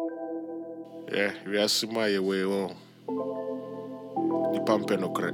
Yeah, we are see my way on. The pump no crack.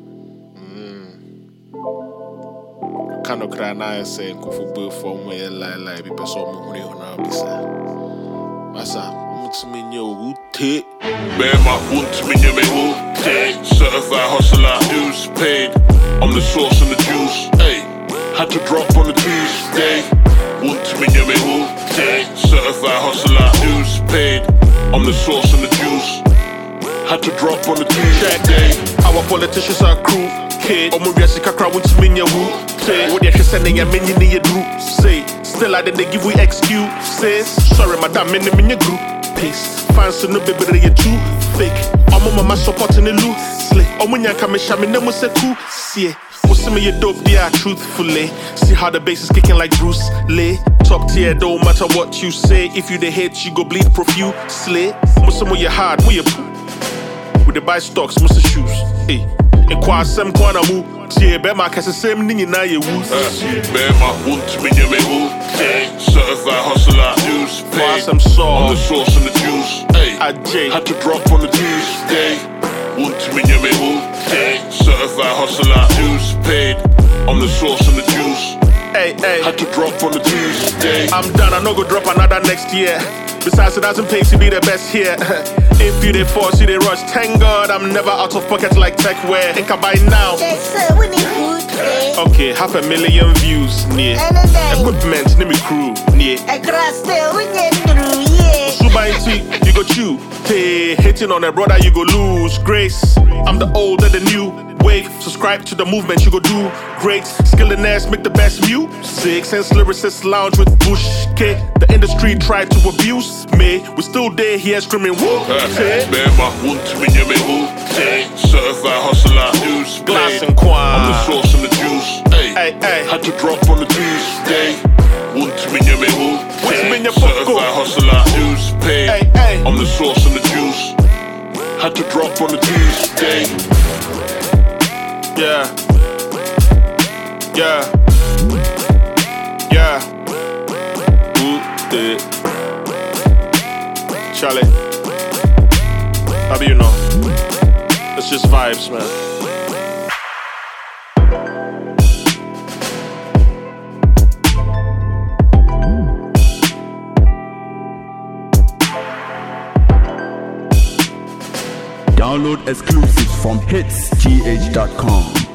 Cano cry now saying Kofu Bill for me lie be person money on our bisa. Massa, what's me who take? Bear my wounds, me who take. Certified hustler, dues paid. I'm the source and the juice. Hey, had to drop on the Tuesday. Wounds, me who take. Certified hustler, dues paid. I'm the source and the juice. Had to drop on the Tuesday. Our politicians are cruel. Omo wiase kakra won't mean you who say what they sending a mini in your group say still I didn't give we excuses sorry madam in your group peace fans no baby you too fake omo mama supporting the loosely omo nya come shame no say cool see what's me you dope there truthfully see how the bass is kicking like Bruce Lee top tier don't matter what you say if you the hate you go bleed profusely most of you hard we you with the buy stocks most shoes hey in kwasem kwana mu tie be ma kase sem ni nyina ye wu be ma want me who certified hustler dues paid kwasem so on the source and the juice hey had to drop on the Tuesday want me who certified hustler dues paid on the source and the juice hey had to drop on the Tuesday. I'm done, I no go drop another next year. Besides, it doesn't pay to be the best here. If you they force, you they rush. Thank God I'm never out of pocket like tech wear. Think I buy now. Okay, 500,000 views near. Equipment, name me crew near. Suba you go chew. Hitting on a brother, you go lose grace. I'm the old and the new. Wave, subscribe to the movement, you go do great. Skillionaires make the best music. Sense lyricists lounge with Bush K. The industry tried to abuse me. We still there here screaming woo. Bear my wound to me who certified hustler dues Glass paid. and Quan. I'm the source and the juice. Hey, had to drop on the Tuesday. Wound to me who certified hustler dues paid. I'm the source and the juice. Had to drop on the Tuesday. Yeah. Charlie, how do you know? It's just vibes, man. Download exclusives from hitsgh.com.